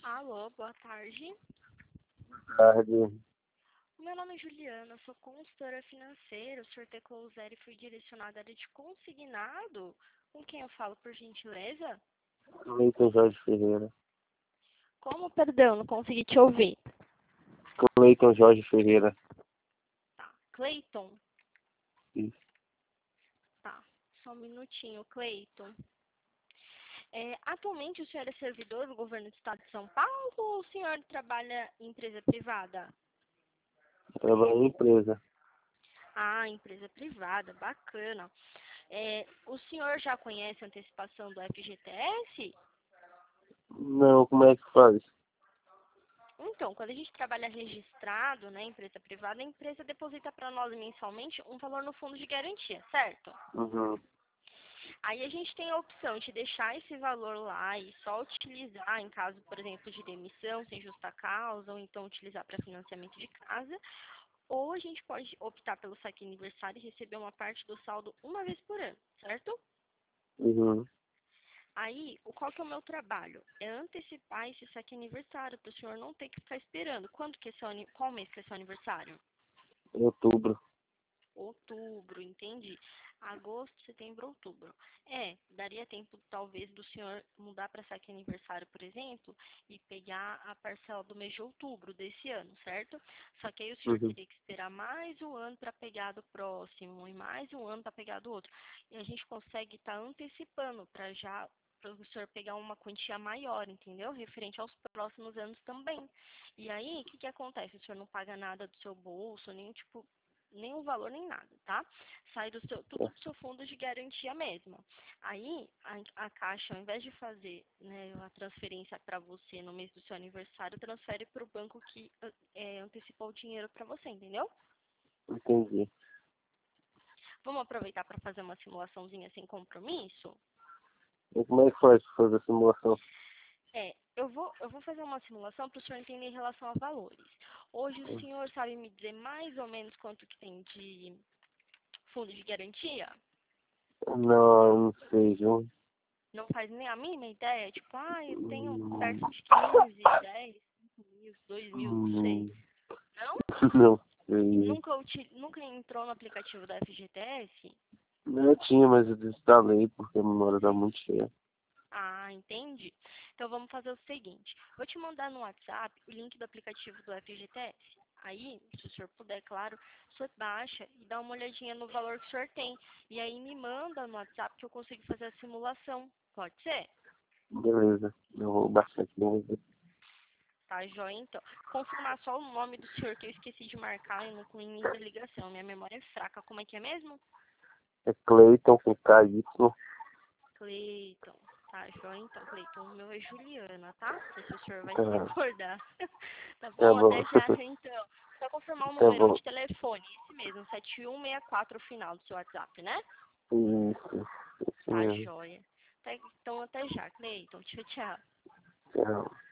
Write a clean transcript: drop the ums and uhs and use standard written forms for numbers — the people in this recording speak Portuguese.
Alô, boa tarde. Tarde. Meu nome é Juliana, sou consultora financeira. O senhor teclou o zero e fui direcionada à área de consignado. Com quem eu falo, por gentileza? Cleiton Jorge Ferreira. Como, perdão, não consegui te ouvir. Cleiton Jorge Ferreira. Tá, Cleiton? Isso. Tá, só um minutinho, Cleiton. Atualmente o senhor é servidor do governo do estado de São Paulo ou o senhor trabalha em empresa privada? Trabalho em empresa. Ah, empresa privada, bacana. O senhor já conhece a antecipação do FGTS? Não, como é que faz? Então, quando a gente trabalha registrado, né, empresa privada, a empresa deposita para nós mensalmente um valor no fundo de garantia, certo? Uhum. Aí a gente tem a opção de deixar esse valor lá e só utilizar em caso, por exemplo, de demissão, sem justa causa, ou então utilizar para financiamento de casa. Ou a gente pode optar pelo saque aniversário e receber uma parte do saldo uma vez por ano, certo? Uhum. Aí, qual que é o meu trabalho? É antecipar esse saque aniversário, para o senhor não ter que ficar esperando. Qual mês que é seu aniversário? Em outubro. Outubro, entendi. Agosto, setembro, outubro. Daria tempo talvez do senhor mudar para saque aniversário, por exemplo, e pegar a parcela do mês de outubro desse ano, certo? Só que aí o senhor Uhum. teria que esperar mais um ano para pegar do próximo e mais um ano para pegar do outro. E a gente consegue estar antecipando para o senhor pegar uma quantia maior, entendeu? Referente aos próximos anos também. E aí, o que acontece? O senhor não paga nada do seu bolso, nenhum valor nem nada, tá? Sai tudo do seu fundo de garantia mesmo. Aí, a Caixa, ao invés de fazer, né, a transferência para você no mês do seu aniversário, transfere para o banco que antecipou o dinheiro para você, entendeu? Entendi. Vamos aproveitar para fazer uma simulaçãozinha sem compromisso? E como é que faz pra fazer a simulação? Eu vou fazer uma simulação para o senhor entender em relação a valores. Hoje o senhor sabe me dizer mais ou menos quanto que tem de fundo de garantia? Não sei, viu? Não faz nem a mínima ideia? Tipo, eu tenho perto Hum, de 15, 10, 5 mil, 2 mil, não sei. hum, Não? não sei. Nunca entrou no aplicativo da FGTS? Eu tinha, mas eu desinstalei porque a memória tá muito cheia. Ah, entendi. Então vamos fazer o seguinte. Vou te mandar no WhatsApp o link do aplicativo do FGTS. Aí, se o senhor puder, claro, o senhor baixa e dá uma olhadinha no valor que o senhor tem. E aí me manda no WhatsApp que eu consigo fazer a simulação. Pode ser? Beleza. Eu vou baixar aqui. Vamos ver. Tá, joia, então. Confirmar só o nome do senhor que eu esqueci de marcar e não com início da ligação. Minha memória é fraca. Como é que é mesmo? É Cleiton com KY. Cleiton. Tá, joia, então, Cleiton. O meu é Juliana, tá? Não sei se o senhor vai se Tá, recordar. Tá tá bom? bom. Até já, então. Só confirmar o Tá número bom. de telefone. Esse mesmo, 7164 o final do seu WhatsApp, né? Isso Tá, mesmo. joia. Então, até já, Cleiton. Tchau, tchau. Tchau.